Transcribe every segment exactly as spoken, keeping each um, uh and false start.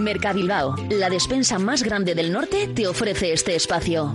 Mercabilbao, la despensa más grande del norte, te ofrece este espacio.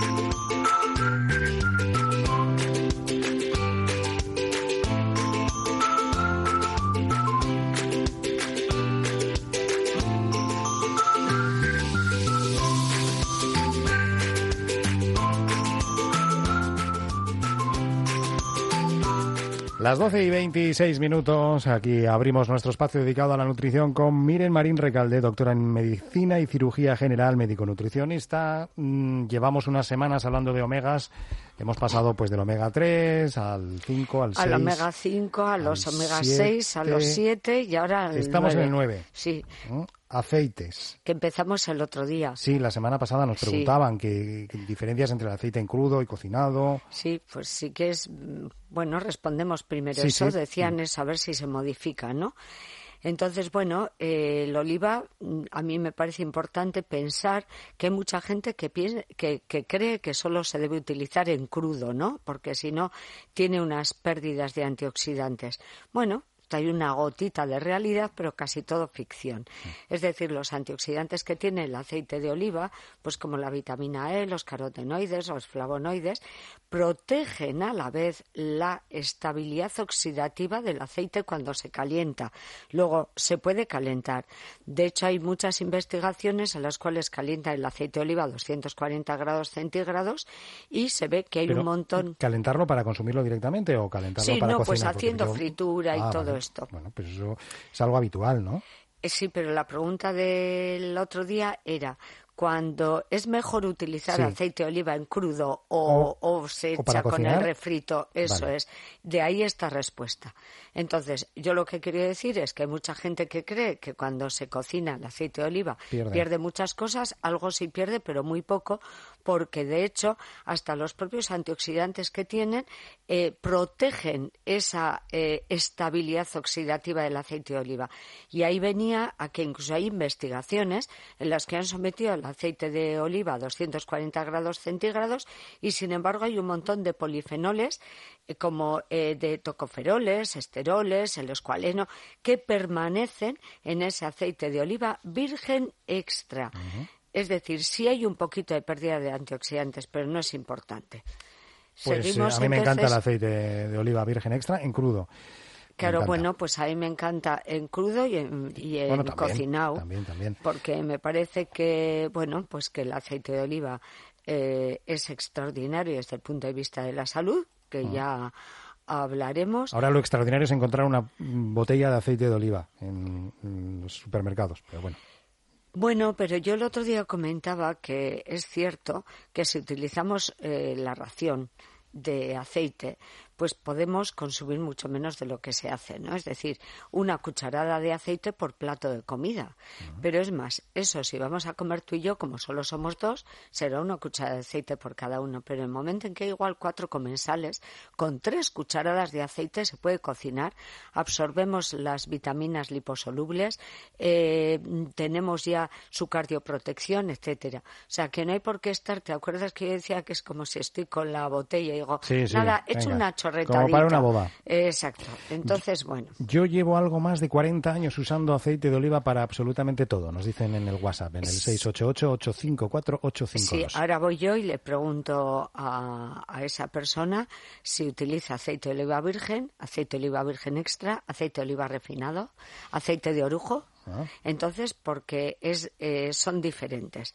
Las doce y veintiséis minutos, aquí abrimos nuestro espacio dedicado a la nutrición con Miren Marín Recalde, doctora en Medicina y Cirugía General, médico nutricionista. Mm, llevamos unas semanas hablando de omegas, hemos pasado pues del omega tres al cinco, al seis. Al omega cinco, a los omega seis, a los siete y ahora al Estamos nueve. en el nueve. Sí. ¿Mm? Aceites. Que empezamos el otro día. Sí, la semana pasada nos preguntaban sí. que, que diferencias entre el aceite en crudo y cocinado. Sí, pues sí que es... Bueno, respondemos primero sí, eso. Sí. Decían es a ver si se modifica, ¿no? Entonces, bueno, eh, el oliva, a mí me parece importante pensar que hay mucha gente que, piensa, que, que cree que solo se debe utilizar en crudo, ¿no? Porque si no, tiene unas pérdidas de antioxidantes. Bueno, hay una gotita de realidad, pero casi todo ficción. Es decir, los antioxidantes que tiene el aceite de oliva, pues como la vitamina E, los carotenoides, los flavonoides, protegen a la vez la estabilidad oxidativa del aceite cuando se calienta. Luego, se puede calentar. De hecho, hay muchas investigaciones en las cuales calienta el aceite de oliva a doscientos cuarenta grados centígrados y se ve que hay Pero, un montón... ¿calentarlo para consumirlo directamente o calentarlo sí, para no, cocinar? pues haciendo yo... fritura y ah, todo vale. esto. Bueno, pues eso es algo habitual, ¿no? Eh, sí, pero la pregunta del otro día era... Cuando es mejor utilizar sí. aceite de oliva en crudo o, o, o se o echa con cocinar. el refrito, eso Vale. es. De ahí esta respuesta. Entonces, yo lo que quería decir es que hay mucha gente que cree que cuando se cocina el aceite de oliva pierde, pierde muchas cosas, algo sí pierde, pero muy poco, porque de hecho hasta los propios antioxidantes que tienen eh, protegen esa eh, estabilidad oxidativa del aceite de oliva. Y ahí venía a que incluso hay investigaciones en las que han sometido el aceite de oliva a doscientos cuarenta grados centígrados y sin embargo hay un montón de polifenoles eh, como eh, de tocoferoles, esteroles, el escualeno, que permanecen en ese aceite de oliva virgen extra. Uh-huh. Es decir, sí hay un poquito de pérdida de antioxidantes, pero no es importante. Pues Seguimos, eh, a mí me entonces... encanta el aceite de oliva virgen extra en crudo. Claro, bueno, pues a mí me encanta en crudo y en, y en bueno, también, cocinado. También, también. Porque me parece que, bueno, pues que el aceite de oliva eh, es extraordinario desde el punto de vista de la salud, que uh-huh. ya hablaremos. Ahora lo extraordinario es encontrar una botella de aceite de oliva en, en los supermercados, pero bueno. Bueno, pero yo el otro día comentaba que es cierto que si utilizamos eh, la ración de aceite, pues podemos consumir mucho menos de lo que se hace, ¿no? Es decir, una cucharada de aceite por plato de comida. Uh-huh. Pero es más, eso si vamos a comer tú y yo, como solo somos dos, será una cucharada de aceite por cada uno. Pero en el momento en que hay igual cuatro comensales, con tres cucharadas de aceite se puede cocinar, absorbemos las vitaminas liposolubles, eh, tenemos ya su cardioprotección, etcétera. O sea, que no hay por qué estar, ¿te acuerdas que yo decía que es como si estoy con la botella y digo, sí, sí, nada, he hecho venga. una chorretadita. Como para una boda. Exacto. Entonces, bueno. Yo llevo algo más de cuarenta años usando aceite de oliva para absolutamente todo. Nos dicen en el WhatsApp, en el seis ocho ocho, ocho cinco cuatro, ocho cinco dos. Sí, ahora voy yo y le pregunto a, a esa persona si utiliza aceite de oliva virgen, aceite de oliva virgen extra, aceite de oliva refinado, aceite de orujo. Ah. Entonces, porque es eh, son diferentes.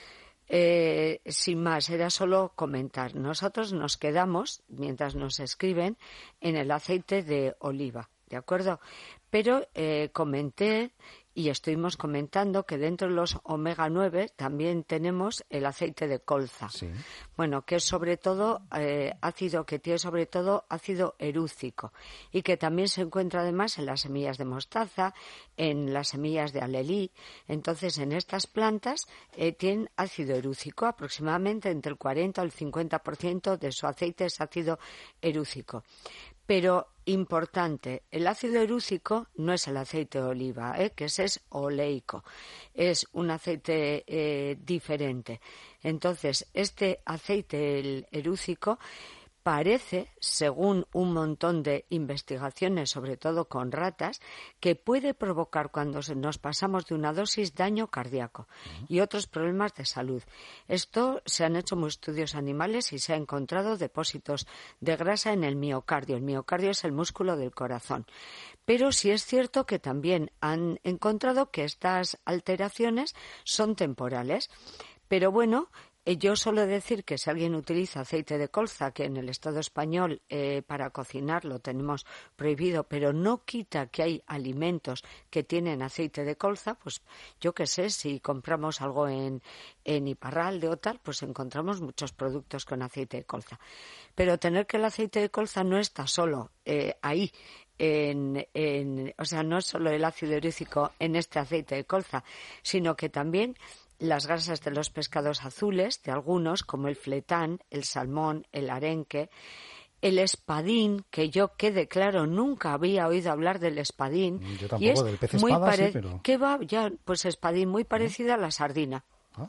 Eh, sin más, era solo comentar. Nosotros nos quedamos, mientras nos escriben, en el aceite de oliva, ¿de acuerdo? Pero eh, comenté y estuvimos comentando que dentro de los omega nueve también tenemos el aceite de colza. Sí. Bueno, que es sobre todo eh, ácido, que tiene sobre todo ácido erúcico y que también se encuentra además en las semillas de mostaza, en las semillas de alelí. Entonces, en estas plantas eh, tienen ácido erúcico, aproximadamente entre el cuarenta o el cincuenta por ciento de su aceite es ácido erúcico. Pero importante, el ácido erúcico no es el aceite de oliva, ¿eh? que ese es oleico, es un aceite eh, diferente. Entonces, este aceite el erúcico parece, según un montón de investigaciones, sobre todo con ratas, que puede provocar cuando nos pasamos de una dosis daño cardíaco y otros problemas de salud. Esto se han hecho muchos estudios animales y se ha encontrado depósitos de grasa en el miocardio. El miocardio es el músculo del corazón. Pero sí es cierto que también han encontrado que estas alteraciones son temporales. Pero bueno, yo suelo decir que si alguien utiliza aceite de colza, que en el Estado español eh, para cocinar lo tenemos prohibido, pero no quita que hay alimentos que tienen aceite de colza, pues yo qué sé, si compramos algo en, en Iparralde o tal, pues encontramos muchos productos con aceite de colza. Pero tener que el aceite de colza no está solo eh, ahí, En, en, o sea, no es solo el ácido urícico en este aceite de colza, sino que también las grasas de los pescados azules, de algunos, como el fletán, el salmón, el arenque, el espadín, que yo quede claro, nunca había oído hablar del espadín. Yo tampoco, y es del pez muy espada, pare- sí, pero... ¿Qué va? Ya, pues espadín, muy parecida a la sardina.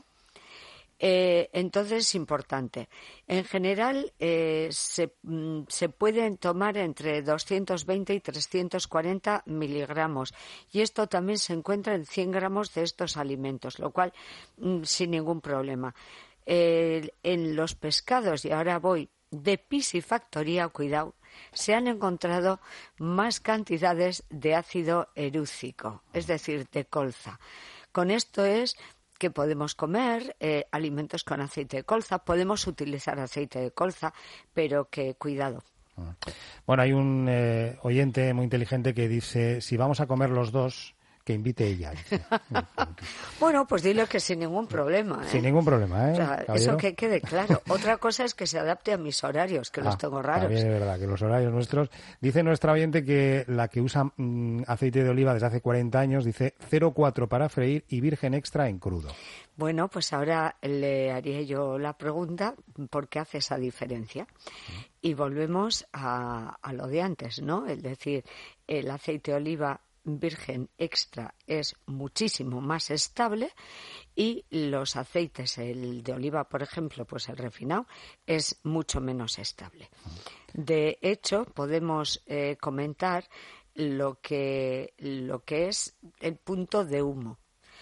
Eh, entonces es importante. En general eh, se, mm, se pueden tomar entre doscientos veinte y trescientos cuarenta miligramos y esto también se encuentra en cien gramos de estos alimentos, lo cual mm, sin ningún problema. Eh, en los pescados, y ahora voy de piscifactoría, cuidado, se han encontrado más cantidades de ácido erúcico, es decir, de colza. Con esto es que podemos comer eh, alimentos con aceite de colza, podemos utilizar aceite de colza, pero que cuidado. Bueno, hay un eh, oyente muy inteligente que dice, si vamos a comer los dos, que invite ella. Dice. Bueno, pues dile que sin ningún problema. ¿eh? Sin ningún problema, ¿eh? O sea, eso que quede claro. Otra cosa es que se adapte a mis horarios, que ah, los tengo raros. También es verdad que los horarios nuestros... Dice nuestra oyente que la que usa mmm, aceite de oliva desde hace cuarenta años, dice cero coma cuatro para freír y virgen extra en crudo. Bueno, pues ahora le haría yo la pregunta, ¿por qué hace esa diferencia? Y volvemos a, a lo de antes, ¿no? Es decir, el aceite de oliva virgen extra es muchísimo más estable y los aceites, el de oliva, por ejemplo, pues el refinado, es mucho menos estable. De hecho, podemos eh, comentar lo que, lo que es el punto de humo.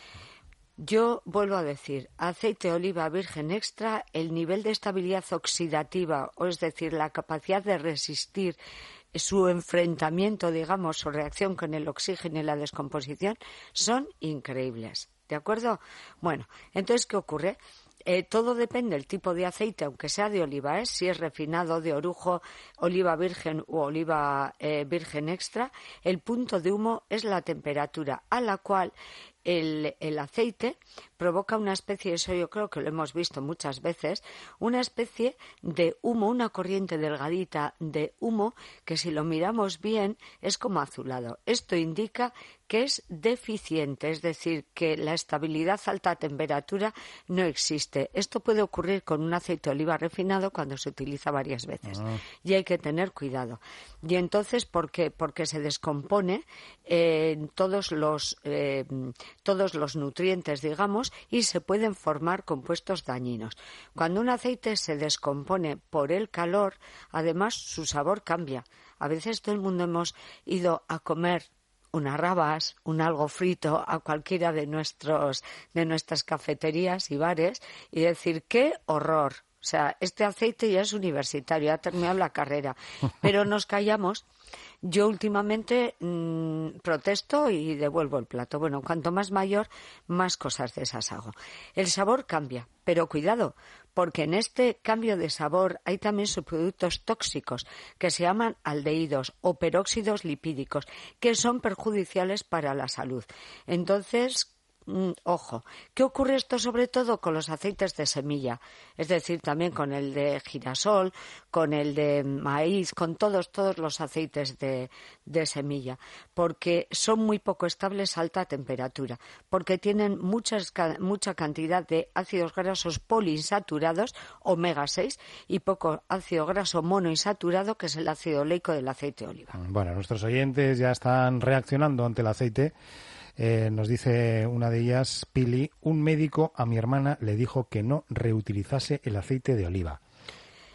Yo vuelvo a decir, aceite de oliva virgen extra, el nivel de estabilidad oxidativa, o es decir, la capacidad de resistir su enfrentamiento, digamos, su reacción con el oxígeno y la descomposición, son increíbles. ¿De acuerdo? Bueno, entonces, ¿qué ocurre? Eh, todo depende del tipo de aceite, aunque sea de oliva, ¿eh? Si es refinado, de orujo, oliva virgen u oliva eh, virgen extra, el punto de humo es la temperatura a la cual el, el aceite provoca una especie, eso yo creo que lo hemos visto muchas veces, una especie de humo, una corriente delgadita de humo que si lo miramos bien es como azulado. Esto indica que es deficiente, es decir, que la estabilidad a alta temperatura no existe. Esto puede ocurrir con un aceite de oliva refinado cuando se utiliza varias veces ah. y hay que tener cuidado. Y entonces, ¿por qué? Porque se descompone eh, todos los eh, todos los nutrientes, digamos, y se pueden formar compuestos dañinos. Cuando un aceite se descompone por el calor, además su sabor cambia. A veces todo el mundo hemos ido a comer unas rabas, un algo frito a cualquiera de nuestros de nuestras cafeterías y bares y decir ¡qué horror! O sea, este aceite ya es universitario, ya ha terminado la carrera, pero nos callamos. Yo últimamente mmm, protesto y devuelvo el plato. Bueno, cuanto más mayor, más cosas de esas hago. El sabor cambia, pero cuidado, porque en este cambio de sabor hay también subproductos tóxicos que se llaman aldehídos o peróxidos lipídicos, que son perjudiciales para la salud. Entonces, Mm, ojo, ¿qué ocurre esto sobre todo con los aceites de semilla? Es decir, también con el de girasol, con el de maíz, con todos, todos los aceites de, de semilla, porque son muy poco estables a alta temperatura, porque tienen muchas, mucha cantidad de ácidos grasos poliinsaturados, omega seis, y poco ácido graso monoinsaturado, que es el ácido oleico del aceite de oliva. Bueno, nuestros oyentes ya están reaccionando ante el aceite. Eh, nos dice una de ellas, Pili, un médico a mi hermana le dijo que no reutilizase el aceite de oliva.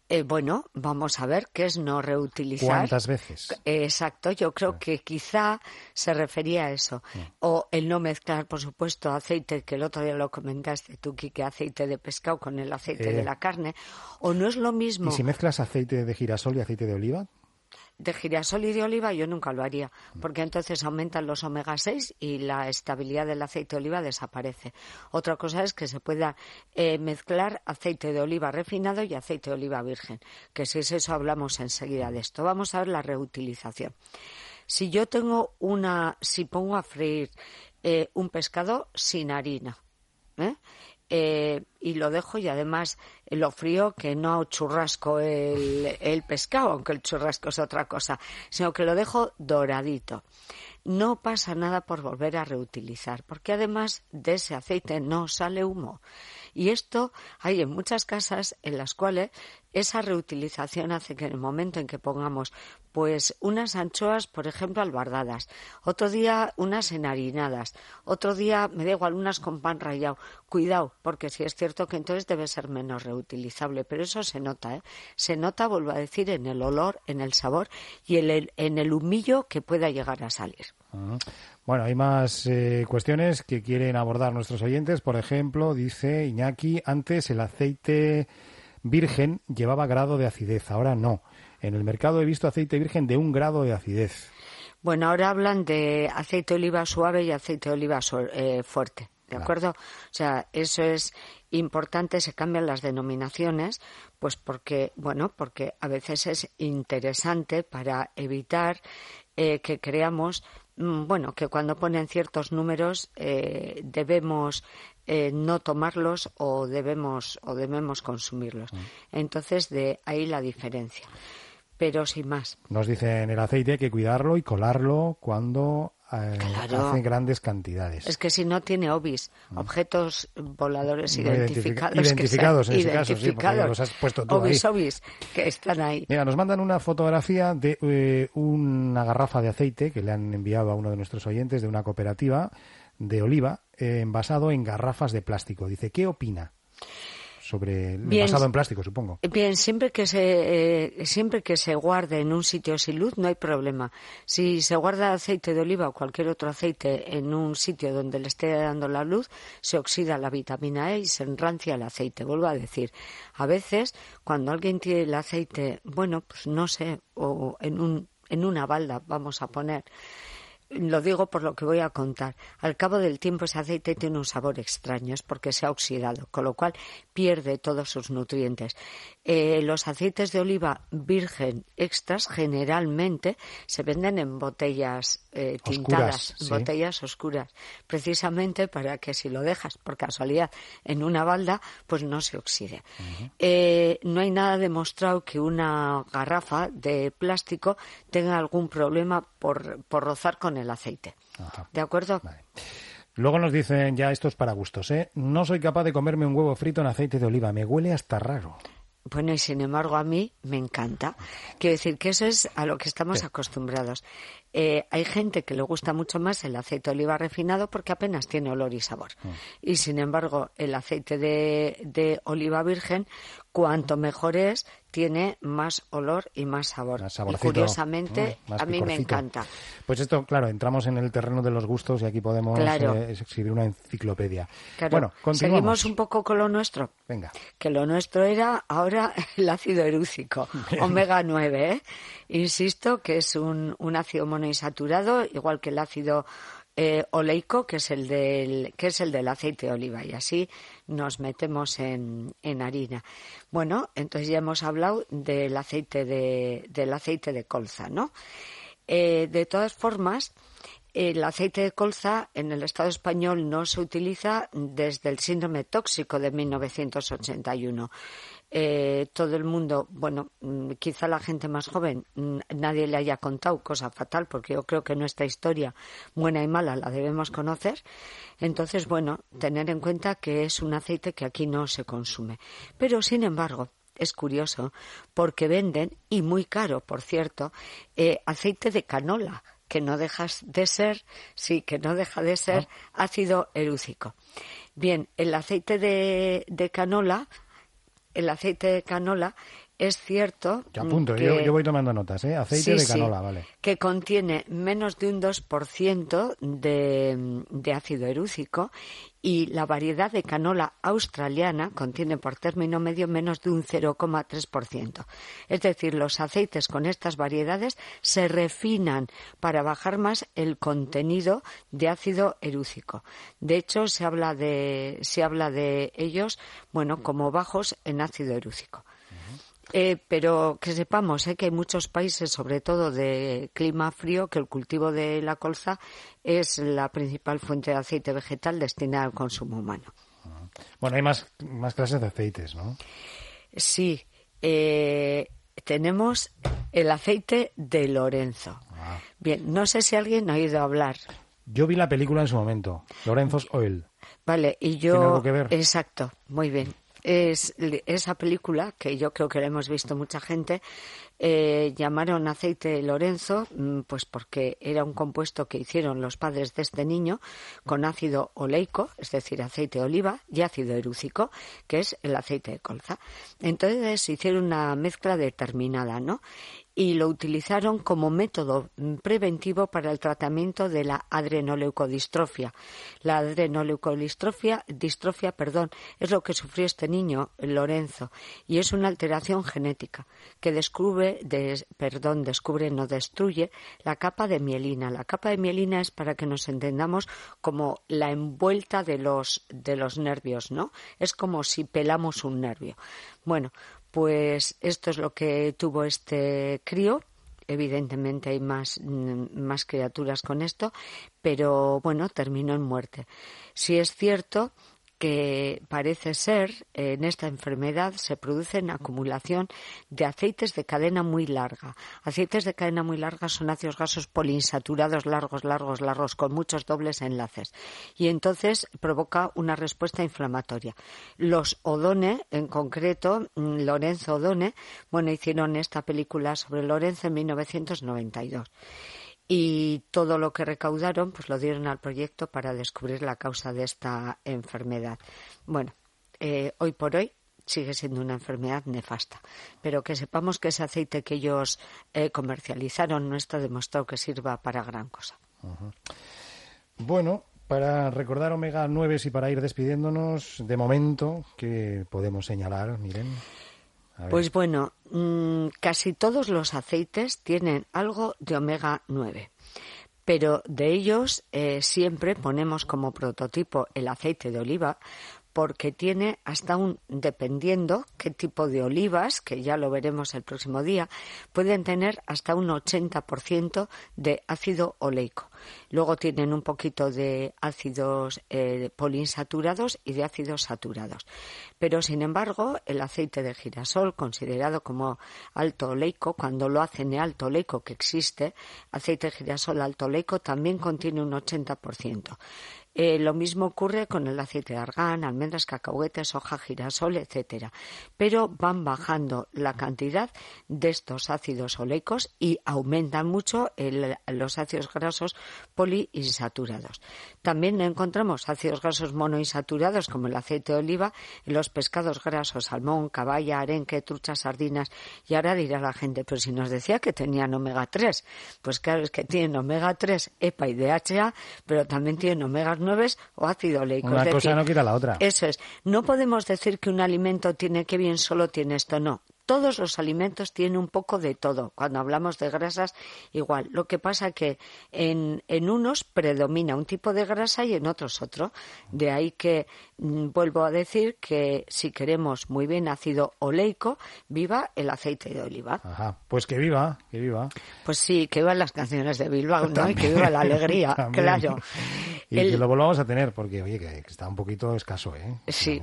Eh, bueno, vamos a ver qué es no reutilizar. ¿Cuántas veces? Eh, exacto, yo creo sí. que quizá se refería a eso. Sí. O el no mezclar, por supuesto, aceite, que el otro día lo comentaste tú, Quique, aceite de pescado con el aceite eh. de la carne. O no es lo mismo... ¿Y si mezclas aceite de girasol y aceite de oliva? De girasol y de oliva yo nunca lo haría, porque entonces aumentan los omega seis y la estabilidad del aceite de oliva desaparece. Otra cosa es que se pueda eh, mezclar aceite de oliva refinado y aceite de oliva virgen, que si es eso hablamos enseguida de esto. Vamos a ver la reutilización. Si yo tengo una, si pongo a freír eh, un pescado sin harina, ¿eh? Eh, y lo dejo y además lo frío, que no churrasco el, el pescado, aunque el churrasco es otra cosa, sino que lo dejo doradito. No pasa nada por volver a reutilizar, porque además de ese aceite no sale humo. Y esto hay en muchas casas en las cuales esa reutilización hace que en el momento en que pongamos pues unas anchoas, por ejemplo, albardadas, otro día unas enharinadas, otro día, me da igual, unas con pan rallado. Cuidado, porque sí es cierto que entonces debe ser menos reutilizable, pero eso se nota, ¿eh? Se nota, vuelvo a decir, en el olor, en el sabor y en el, en el humillo que pueda llegar a salir. Uh-huh. Bueno, hay más eh, cuestiones que quieren abordar nuestros oyentes. Por ejemplo, dice Iñaki, antes el aceite virgen llevaba grado de acidez, ahora no. En el mercado he visto aceite virgen de un grado de acidez. Bueno, ahora hablan de aceite de oliva suave y aceite de oliva su- eh, fuerte, ¿de claro. acuerdo? O sea, eso es importante, se cambian las denominaciones, pues porque, bueno, porque a veces es interesante para evitar eh, que creamos, mm, bueno, que cuando ponen ciertos números eh, debemos eh, no tomarlos o debemos o debemos consumirlos. Mm. Entonces, de ahí la diferencia. Pero sin más. Nos dicen el aceite hay que cuidarlo y colarlo cuando eh, claro. hace grandes cantidades. Es que si no tiene obis, mm. objetos voladores no identificados. Identificados, en ese caso, sí, porque los has puesto tú obis, ahí. obis, que están ahí. Mira, nos mandan una fotografía de eh, una garrafa de aceite que le han enviado a uno de nuestros oyentes de una cooperativa de oliva, eh, envasado en garrafas de plástico. Dice, ¿qué opina? Sobre el bien, envasado en plástico, supongo. Bien, siempre que se eh, siempre que se guarde en un sitio sin luz no hay problema. Si se guarda aceite de oliva o cualquier otro aceite en un sitio donde le esté dando la luz, se oxida la vitamina E y se enrancia el aceite. Vuelvo a decir, a veces cuando alguien tiene el aceite, bueno, pues no sé, o en un en una balda, vamos a poner. Lo digo por lo que voy a contar. Al cabo del tiempo ese aceite tiene un sabor extraño, es porque se ha oxidado, con lo cual pierde todos sus nutrientes. Eh, los aceites de oliva virgen extras generalmente se venden en botellas eh, tintadas, oscuras, sí. botellas oscuras, precisamente para que si lo dejas por casualidad en una balda, pues no se oxide. Uh-huh. Eh, no hay nada demostrado que una garrafa de plástico tenga algún problema por, por rozar con el aceite. Ajá. ¿De acuerdo? Vale. Luego nos dicen, ya esto es para gustos, ¿eh? No soy capaz de comerme un huevo frito en aceite de oliva, me huele hasta raro. Bueno, y sin embargo a mí me encanta. Quiero decir que eso es a lo que estamos sí. acostumbrados. Eh, hay gente que le gusta mucho más el aceite de oliva refinado porque apenas tiene olor y sabor. Mm. Y sin embargo, el aceite de, de oliva virgen, cuanto mejor es, tiene más olor y más sabor. Más y curiosamente, mm, a mí picorcito. Me encanta. Pues esto, claro, entramos en el terreno de los gustos y aquí podemos claro. eh, escribir una enciclopedia. Claro. Bueno, continuamos. Seguimos un poco con lo nuestro. Venga. Que lo nuestro era ahora el ácido erúcico, omega nueve, ¿eh? Insisto que es un, un ácido monoinsaturado, igual que el ácido eh, oleico, que es el del que es el del aceite de oliva, y así nos metemos en, en harina. Bueno, entonces ya hemos hablado del aceite de del aceite de colza, ¿no? Eh, de todas formas, el aceite de colza en el Estado español no se utiliza desde el síndrome tóxico de mil novecientos ochenta y uno. Eh, todo el mundo, bueno, quizá la gente más joven, nadie le haya contado, cosa fatal, porque yo creo que nuestra historia, buena y mala, la debemos conocer. Entonces, bueno, tener en cuenta que es un aceite que aquí no se consume. Pero, sin embargo, es curioso, porque venden, y muy caro, por cierto, eh, aceite de canola, que no deja de ser, sí, que no deja de ser ah. ácido erúcico. Bien, el aceite de, de canola, el aceite de canola es cierto que apunto, que, yo, yo voy tomando notas, ¿eh? Aceite sí, de canola, sí, vale. Que contiene menos de un dos por ciento de, de ácido erúcico, y la variedad de canola australiana contiene por término medio menos de un cero coma tres por ciento. Es decir, los aceites con estas variedades se refinan para bajar más el contenido de ácido erúcico. De hecho, se habla de, se habla de ellos, bueno, como bajos en ácido erúcico. Eh, pero que sepamos eh, que hay muchos países, sobre todo de clima frío, que el cultivo de la colza es la principal fuente de aceite vegetal destinada al consumo humano. Bueno, hay más, más clases de aceites, ¿no? Sí. Eh, tenemos el aceite de Lorenzo. Ah. Bien, no sé si alguien ha oído hablar. Yo vi la película en su momento, Lorenzo's Oil. Vale, y yo... ¿Tiene algo que ver? Exacto, muy bien. Es esa película, que yo creo que la hemos visto mucha gente, eh, llamaron aceite Lorenzo, pues porque era un compuesto que hicieron los padres de este niño con ácido oleico, es decir, aceite de oliva, y ácido erúcico, que es el aceite de colza. Entonces hicieron una mezcla determinada, ¿no? Y lo utilizaron como método preventivo para el tratamiento de la adrenoleucodistrofia. La adrenoleucodistrofia, distrofia, perdón, es lo que sufrió este niño, Lorenzo, y es una alteración genética que descubre, des, perdón, descubre, no destruye, la capa de mielina. La capa de mielina es, para que nos entendamos, como la envuelta de los, de los nervios, ¿no? Es como si pelamos un nervio. Bueno, pues esto es lo que tuvo este crío. Evidentemente hay más, más criaturas con esto, pero bueno, terminó en muerte. Sí es cierto que parece ser, en esta enfermedad se produce en acumulación de aceites de cadena muy larga. Aceites de cadena muy larga son ácidos grasos poliinsaturados largos, largos, largos, con muchos dobles enlaces. Y entonces provoca una respuesta inflamatoria. Los Odone, en concreto, Lorenzo Odone, bueno, hicieron esta película sobre Lorenzo en mil novecientos noventa y dos. Y todo lo que recaudaron pues lo dieron al proyecto para descubrir la causa de esta enfermedad. Bueno, eh, hoy por hoy sigue siendo una enfermedad nefasta, pero que sepamos que ese aceite que ellos eh, comercializaron no está demostrado que sirva para gran cosa. Uh-huh. Bueno, para recordar omega nueve y para ir despidiéndonos, de momento, ¿qué podemos señalar, Miren? Pues bueno, mmm, casi todos los aceites tienen algo de omega nueve, pero de ellos eh, siempre ponemos como prototipo el aceite de oliva, porque tiene hasta un, dependiendo qué tipo de olivas, que ya lo veremos el próximo día, pueden tener hasta un ochenta por ciento de ácido oleico. Luego tienen un poquito de ácidos eh, poliinsaturados y de ácidos saturados. Pero, sin embargo, el aceite de girasol, considerado como alto oleico, cuando lo hacen de alto oleico que existe, aceite de girasol alto oleico también contiene un ochenta por ciento. Eh, lo mismo ocurre con el aceite de argán, almendras, cacahuetes, soja, girasol, etcétera. Pero van bajando la cantidad de estos ácidos oleicos y aumentan mucho el, los ácidos grasos poliinsaturados. También encontramos ácidos grasos monoinsaturados, como el aceite de oliva, en los pescados grasos, salmón, caballa, arenque, truchas, sardinas. Y ahora dirá la gente, pero si nos decía que tenían omega tres. Pues claro, es que tienen omega tres, EPA y D H A, pero también tienen omega nueve o ácido oleico. Una es cosa decir, no quita la otra. Eso es. No podemos decir que un alimento tiene que bien solo tiene esto, no. Todos los alimentos tienen un poco de todo. Cuando hablamos de grasas, igual. Lo que pasa que en, en unos predomina un tipo de grasa y en otros otro. De ahí que mm, vuelvo a decir que si queremos muy bien ácido oleico, viva el aceite de oliva. Ajá, pues que viva, que viva. Pues sí, que vivan las canciones de Bilbao, ¿no? También, y que viva la alegría, claro. Y el... que lo volvamos a tener, porque oye, que, que está un poquito escaso, ¿eh? Sí.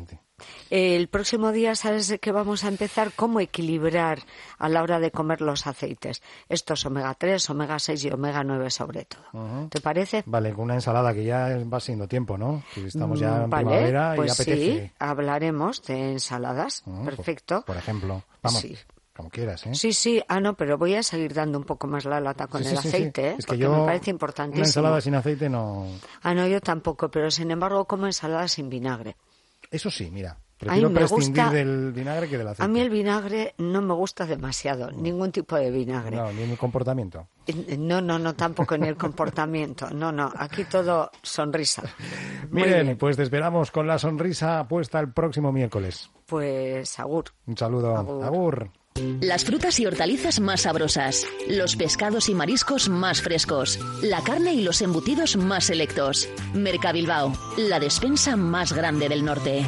El próximo día, ¿sabes de qué vamos a empezar? ¿Cómo equilibrar a la hora de comer los aceites? Estos omega tres, omega seis y omega nueve sobre todo. Uh-huh. ¿Te parece? Vale, con una ensalada que ya va siendo tiempo, ¿no? Que estamos ya en vale, primavera pues y apetece. Sí, hablaremos de ensaladas. Uh-huh. Perfecto. Por, por ejemplo, vamos. Sí. Como quieras, ¿eh? Sí, sí. Ah, no, pero voy a seguir dando un poco más la lata con sí, el sí, aceite, sí. ¿eh? Es que porque yo, me parece importantísimo. Una ensalada sin aceite no... Ah, no, yo tampoco, pero sin embargo como ensalada sin vinagre. Eso sí, mira. Prefiero a mí me prescindir gusta, del vinagre que del aceite. A mí el vinagre no me gusta demasiado, no. ningún tipo de vinagre. No, ni en el comportamiento. No, no, no, tampoco en el comportamiento. No, no, aquí todo sonrisa. Miren, pues te esperamos con la sonrisa puesta el próximo miércoles. Pues agur. Un saludo. Agur. Agur. Las frutas y hortalizas más sabrosas, los pescados y mariscos más frescos, la carne y los embutidos más selectos. Mercabilbao, la despensa más grande del norte.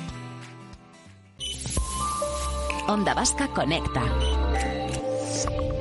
Onda Vasca Conecta.